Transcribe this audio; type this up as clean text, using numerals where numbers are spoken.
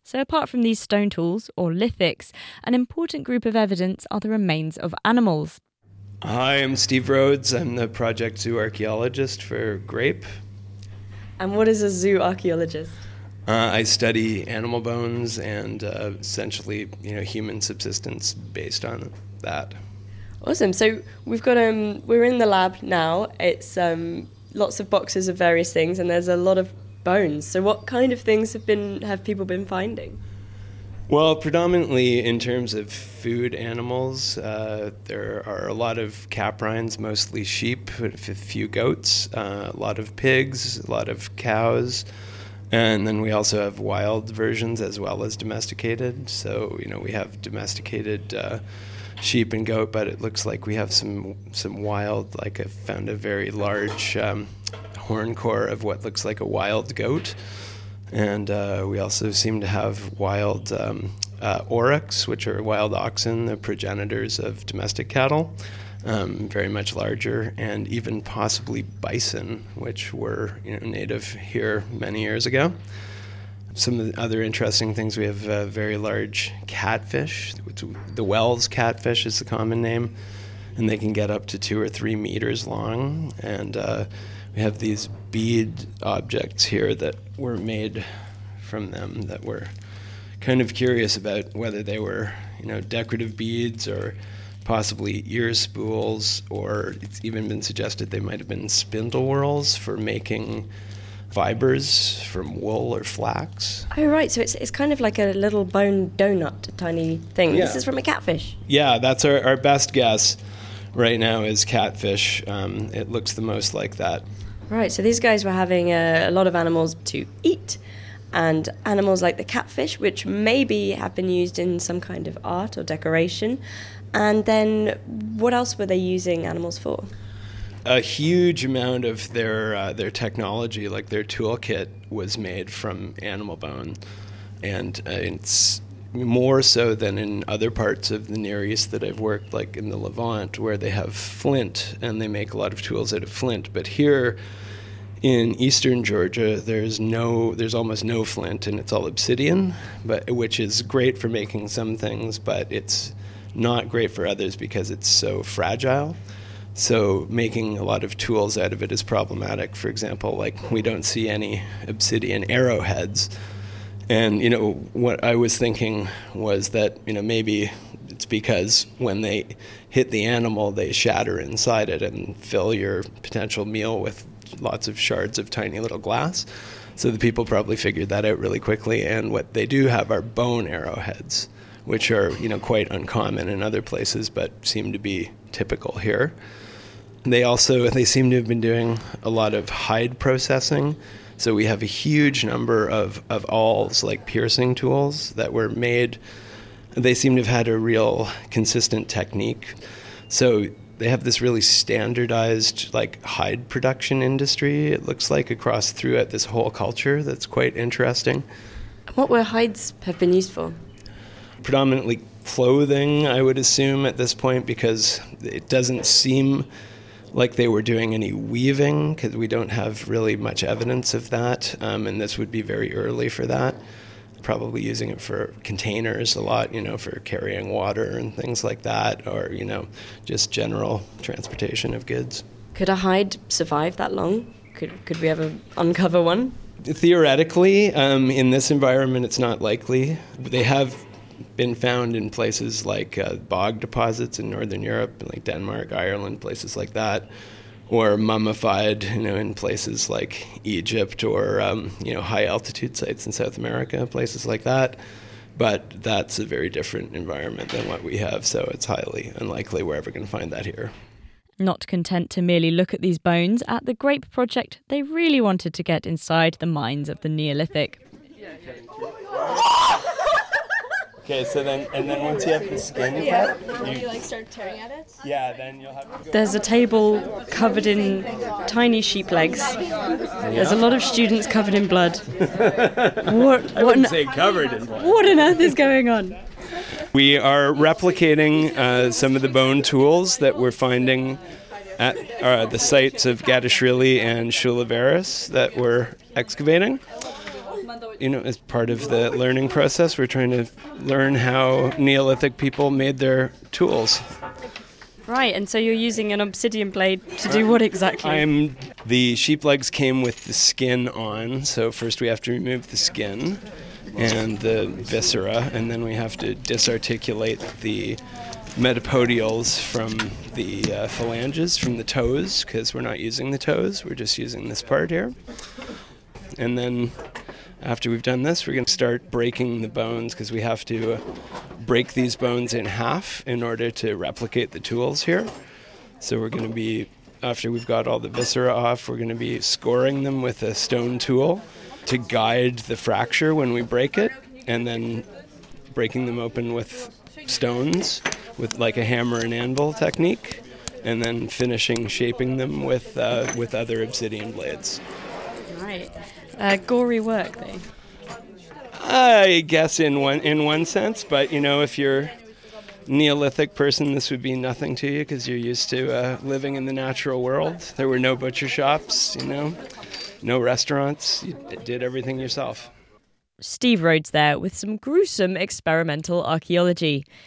So apart from these stone tools, or lithics, an important group of evidence are the remains of animals. Hi, I'm Steve Rhodes. I'm the project zoo archaeologist for GRAPE. And what is a zoo archaeologist? I study animal bones and essentially, human subsistence based on that. Awesome. So we've got we're in the lab now. It's lots of boxes of various things, and there's a lot of bones. So what kind of things have people been finding? Well, predominantly in terms of food animals, there are a lot of caprines, mostly sheep, a few goats, a lot of pigs, a lot of cows, and then we also have wild versions as well as domesticated. So, we have domesticated sheep and goat, but it looks like we have some wild, like I found a very large horn core of what looks like a wild goat. And we also seem to have wild aurochs, which are wild oxen, the progenitors of domestic cattle, very much larger, and even possibly bison, which were native here many years ago. Some of the other interesting things, we have very large catfish. The Wells catfish is the common name, and they can get up to 2 or 3 meters long. And we have these bead objects here that were made from them that we're kind of curious about whether they were, decorative beads or possibly ear spools, or it's even been suggested they might have been spindle whorls for making fibers from wool or flax. Oh, right. So it's kind of like a little bone donut, a tiny thing. Yeah. This is from a catfish. Yeah, that's our best guess right now is catfish. It looks the most like that. Right, so these guys were having a lot of animals to eat, and animals like the catfish, which maybe have been used in some kind of art or decoration. And then what else were they using animals for? A huge amount of their technology, like their toolkit, was made from animal bone. And it's more so than in other parts of the Near East that I've worked, like in the Levant, where they have flint and they make a lot of tools out of flint. But here in eastern Georgia, there's almost no flint, and it's all obsidian, which is great for making some things, but it's not great for others because it's so fragile. So making a lot of tools out of it is problematic. For example, like we don't see any obsidian arrowheads. And, what I was thinking was that, maybe it's because when they hit the animal, they shatter inside it and fill your potential meal with lots of shards of tiny little glass. So the people probably figured that out really quickly. And what they do have are bone arrowheads, which are, quite uncommon in other places, but seem to be typical here. They seem to have been doing a lot of hide processing. So we have a huge number of awls, like piercing tools, that were made. They seem to have had a real consistent technique. So they have this really standardized, like, hide production industry, it looks like, throughout this whole culture that's quite interesting. What were hides have been used for? Predominantly clothing, I would assume, at this point, because it doesn't seem like they were doing any weaving, because we don't have really much evidence of that, and this would be very early for that. Probably using it for containers a lot, for carrying water and things like that, or, just general transportation of goods. Could a hide survive that long? Could we ever uncover one? Theoretically, in this environment, it's not likely. They have been found in places like bog deposits in Northern Europe, like Denmark, Ireland, places like that, or mummified, in places like Egypt or, high altitude sites in South America, places like that. But that's a very different environment than what we have, so it's highly unlikely we're ever going to find that here. Not content to merely look at these bones, at the GRAPE project, they really wanted to get inside the minds of the Neolithic. Okay, so then once you have the skin cut, you start tearing at it? Yeah, then you'll have to go. There's a table covered in tiny sheep legs. There's a lot of students covered in blood. I wouldn't say covered in blood. What on earth is going on? We are replicating some of the bone tools that we're finding at the sites of Gadishvili and Shulaveris that we're excavating. as part of the learning process, we're trying to learn how Neolithic people made their tools. Right, and so you're using an obsidian blade to do what exactly? The sheep legs came with the skin on, so first we have to remove the skin and the viscera, and then we have to disarticulate the metapodials from the phalanges, from the toes, because we're not using the toes, we're just using this part here. And then after we've done this, we're going to start breaking the bones, because we have to break these bones in half in order to replicate the tools here. So we're going to be, after we've got all the viscera off, we're going to be scoring them with a stone tool to guide the fracture when we break it, and then breaking them open with stones with like a hammer and anvil technique, and then finishing shaping them with other obsidian blades. Right. Gory work, though. I guess in one sense, but if you're Neolithic person, this would be nothing to you because you're used to living in the natural world. There were no butcher shops, no restaurants. You did everything yourself. Steve Rhodes there with some gruesome experimental archaeology.